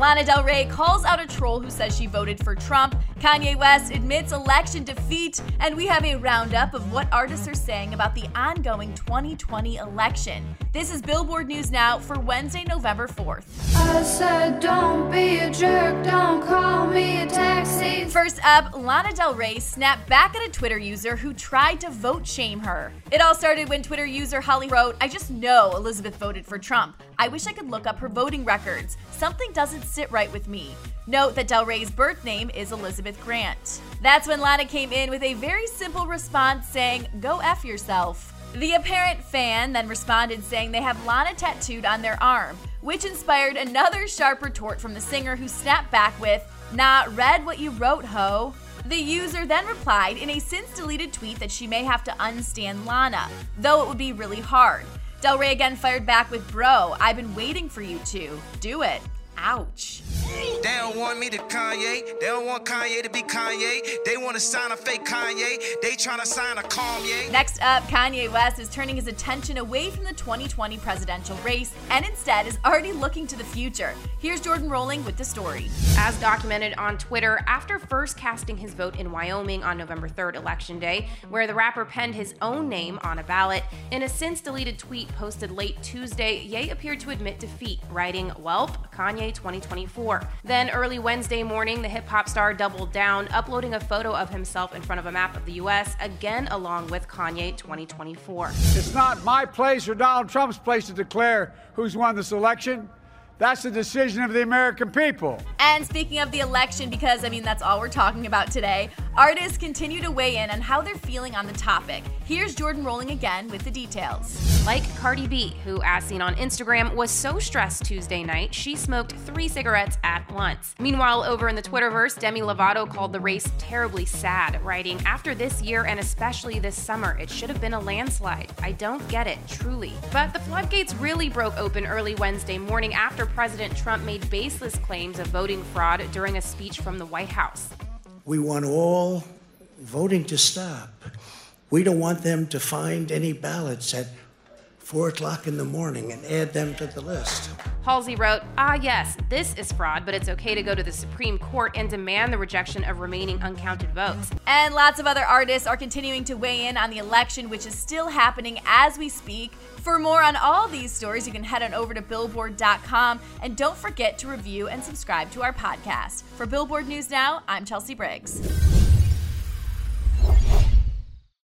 Lana Del Rey calls out a troll who says she voted for Trump. Kanye West admits election defeat. And we have a roundup of what artists are saying about the ongoing 2020 election. This is Billboard News Now for Wednesday, November 4th. I said, don't be a jerk, don't call me a taxi. First up, Lana Del Rey snapped back at a Twitter user who tried to vote shame her. It all started when Twitter user Holly wrote, "I just know Elizabeth voted for Trump. I wish I could look up her voting records. Something doesn't sit right with me." Note that Del Rey's birth name is Elizabeth Grant. That's when Lana came in with a very simple response saying, "Go F yourself." The apparent fan then responded saying they have Lana tattooed on their arm, which inspired another sharp retort from the singer who snapped back with, "Nah, read what you wrote, ho." The user then replied in a since-deleted tweet that she may have to unstan Lana, though it would be really hard. Del Rey again fired back with, "Bro, I've been waiting for you to. Do it. Ouch." They don't want me to Kanye. They don't want Kanye to be Kanye. They want to sign a fake Kanye. They trying to sign a Kanye. Next up, Kanye West is turning his attention away from the 2020 presidential race and instead is already looking to the future. Here's Jordan Rolling with the story. As documented on Twitter, after first casting his vote in Wyoming on November 3rd, Election Day, where the rapper penned his own name on a ballot, in a since-deleted tweet posted late Tuesday, Ye appeared to admit defeat, writing, "Welp, Kanye 2024. Then early Wednesday morning, the hip-hop star doubled down, uploading a photo of himself in front of a map of the U.S., again along with Kanye 2024. It's not my place or Donald Trump's place to declare who's won this election. That's the decision of the American people. And speaking of the election, because that's all we're talking about today, artists continue to weigh in on how they're feeling on the topic. Here's Jordan Rolling again with the details. Like Cardi B, who, as seen on Instagram, was so stressed Tuesday night, she smoked 3 cigarettes at once. Meanwhile, over in the Twitterverse, Demi Lovato called the race terribly sad, writing, "After this year and especially this summer, it should have been a landslide. I don't get it, truly." But the floodgates really broke open early Wednesday morning after President Trump made baseless claims of voting fraud during a speech from the White House. We want all voting to stop. We don't want them to find any ballots at 4 o'clock in the morning and add them to the list. Halsey wrote, "Yes, this is fraud, but it's okay to go to the Supreme Court and demand the rejection of remaining uncounted votes." And lots of other artists are continuing to weigh in on the election, which is still happening as we speak. For more on all these stories, you can head on over to Billboard.com, and don't forget to review and subscribe to our podcast. For Billboard News Now, I'm Chelsea Briggs.